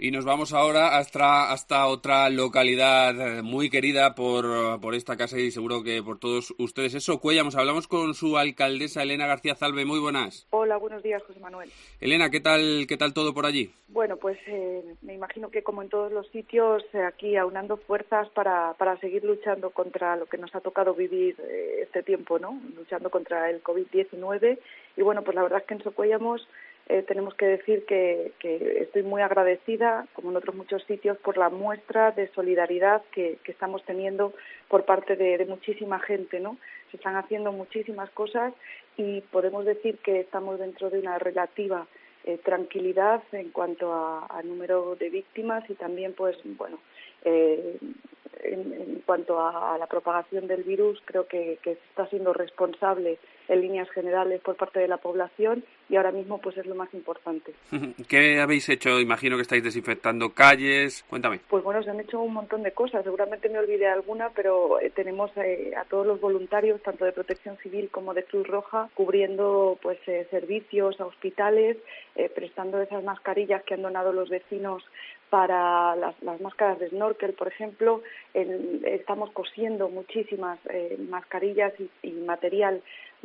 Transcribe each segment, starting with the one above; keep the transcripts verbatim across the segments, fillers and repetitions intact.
Y nos vamos ahora hasta, hasta otra localidad muy querida por, por esta casa y seguro que por todos ustedes. Es Socuéllamos. Hablamos con su alcaldesa Elena García Zalbe. Muy buenas. Hola, buenos días, José Manuel. Elena, ¿qué tal, qué tal todo por allí? Bueno, pues eh, me imagino que como en todos los sitios, eh, aquí aunando fuerzas para, para seguir luchando contra lo que nos ha tocado vivir eh, este tiempo, ¿no? Luchando contra el covid diecinueve. Y bueno, pues la verdad es que en Socuéllamos Eh, tenemos que decir que, que estoy muy agradecida, como en otros muchos sitios, por la muestra de solidaridad que, que estamos teniendo por parte de, de muchísima gente, ¿no? Se están haciendo muchísimas cosas y podemos decir que estamos dentro de una relativa eh, tranquilidad en cuanto a, a número de víctimas y también, pues, bueno, eh, en, en cuanto a, a la propagación del virus, creo que, que está siendo responsable en líneas generales por parte de la población y ahora mismo pues es lo más importante. ¿Qué habéis hecho? Imagino que estáis desinfectando calles. Cuéntame. Pues bueno, se han hecho un montón de cosas. Seguramente me olvidé alguna, pero eh, tenemos eh, a todos los voluntarios, tanto de Protección Civil como de Cruz Roja, cubriendo pues eh, servicios a hospitales, eh, prestando esas mascarillas que han donado los vecinos para las, las máscaras de snorkel, por ejemplo. En, estamos cosiendo muchísimas eh, mascarillas y, y material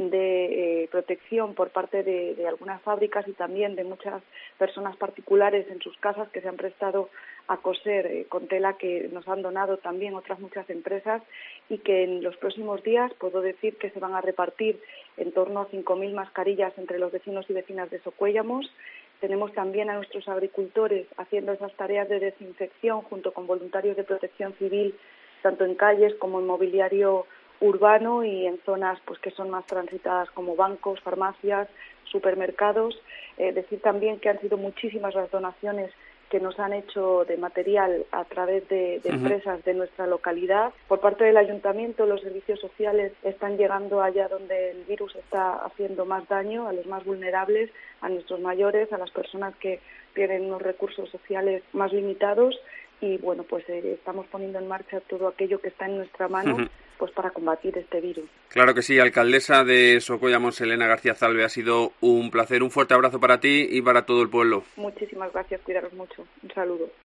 de eh, protección por parte de, de algunas fábricas y también de muchas personas particulares en sus casas que se han prestado a coser eh, con tela que nos han donado también otras muchas empresas y que en los próximos días puedo decir que se van a repartir en torno a cinco mil mascarillas entre los vecinos y vecinas de Socuéllamos. Tenemos también a nuestros agricultores haciendo esas tareas de desinfección junto con voluntarios de Protección Civil, tanto en calles como en mobiliario urbano y en zonas pues que son más transitadas como bancos, farmacias, supermercados. Eh, decir también que han sido muchísimas las donaciones que nos han hecho de material a través de, de empresas de nuestra localidad. Por parte del ayuntamiento, los servicios sociales están llegando allá donde el virus está haciendo más daño, a los más vulnerables, a nuestros mayores, a las personas que tienen unos recursos sociales más limitados y bueno, pues eh, estamos poniendo en marcha todo aquello que está en nuestra mano uh-huh. pues para combatir este virus. Claro que sí, alcaldesa de Socuéllamos, Elena García Zalbe, ha sido un placer, un fuerte abrazo para ti y para todo el pueblo. Muchísimas gracias, cuidaros mucho, un saludo.